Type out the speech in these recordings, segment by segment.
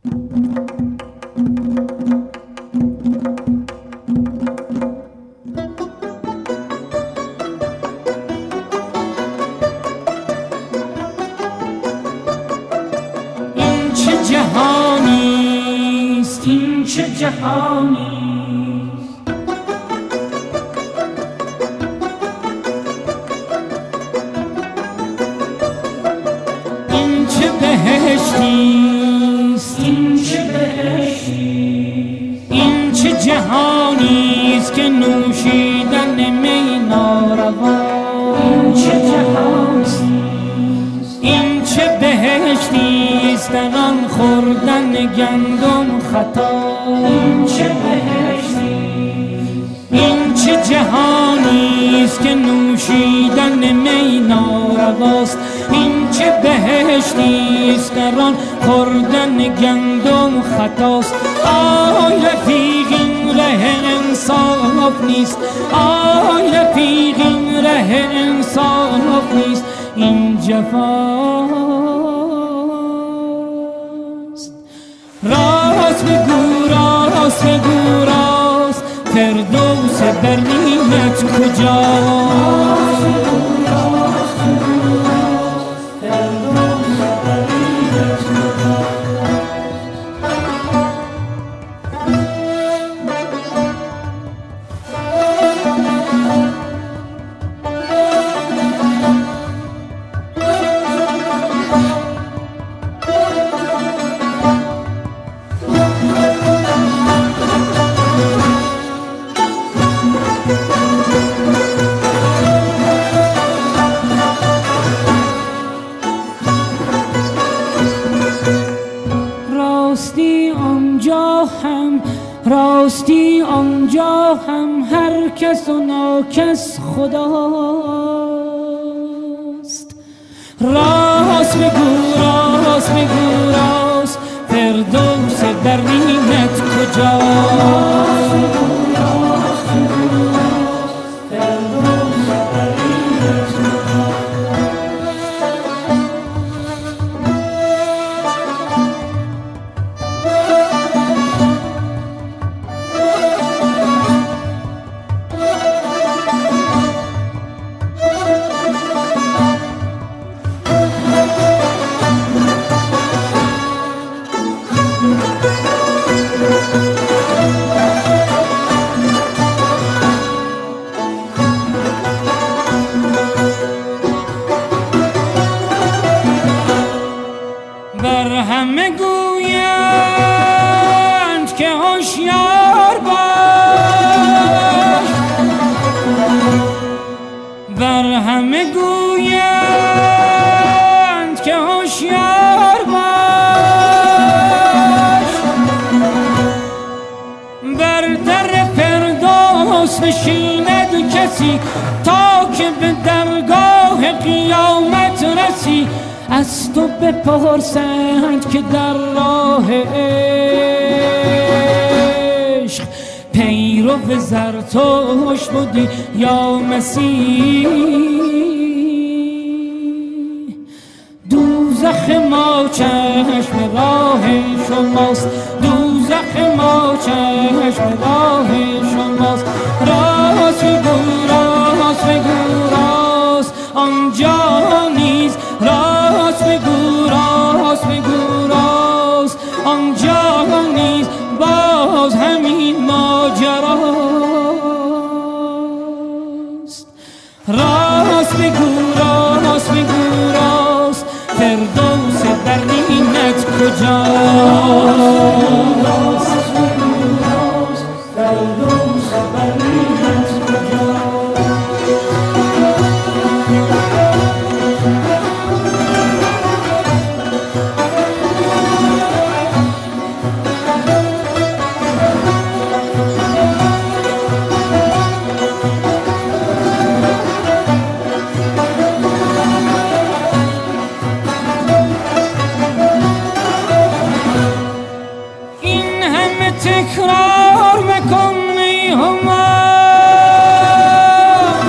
جهانیست این چه جهانیست این چه بهشتیست این چه بهشتیست این چه جهانیست که نوشیدن می ناروا این چه جهانیست این چه بهشتیست در آن خوردن گندم خطا این چه بهشتیست این چه جهانیست که نوشیدن می نارواست این چه بهشتیست در آن خوردن گندم خطاست آی رفیق این ره انصاف نیست آی رفیق این ره انصاف نیست این جفاست راست بگو راست بگو راست فردوس برنیت کجاست راستی آنجا هم هر کس و ناکس خداست راست بگو راست بگو راست فردوس برینت کجاست بر همه گویند که هوشیار باش بر همه گویند که هوشیار باش بر در فردوس نشیند کسی تا که به درگاه قیامت رسی از تو بپرسند که در راه عشق پیرو زرتشت بودی یا مسیح دوزخ ما چشم راه شماست دوزخ ما چشم راه شماست راست بگو راست بگو راست آنجا نیست راست بگو راست بگو راست آنجا نیست باز همین ماجراست راست بگو راست بگو راست فردوس برینت کجاست فردوس برینت کجاست تکرار مکن ای همام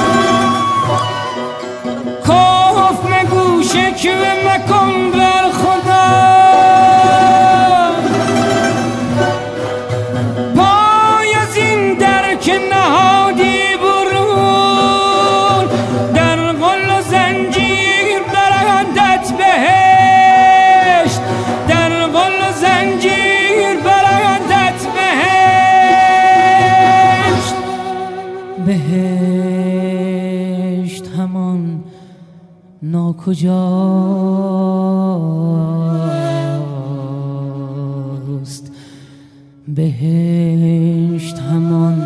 کف مگو شکوه مکن بر خدا ناکجاست، بهشت همان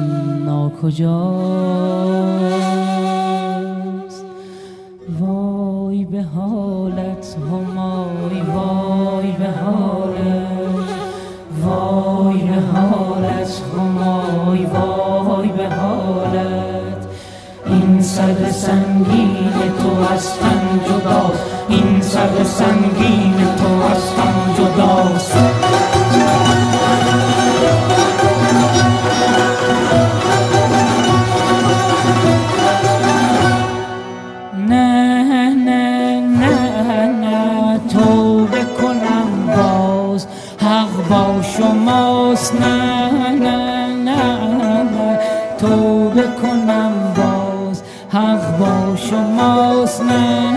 ناکجاست. وای به حالت همای، وای به حالت، وای به حالت همای، وای به حالت. این سر سنگین تو از تن جداست، این سر سنگین تو از تن جداست. نه نه نه نه توبه کنم باز، حق با شماست. نه نه نه توبه کنم باز، حق با شماست. نه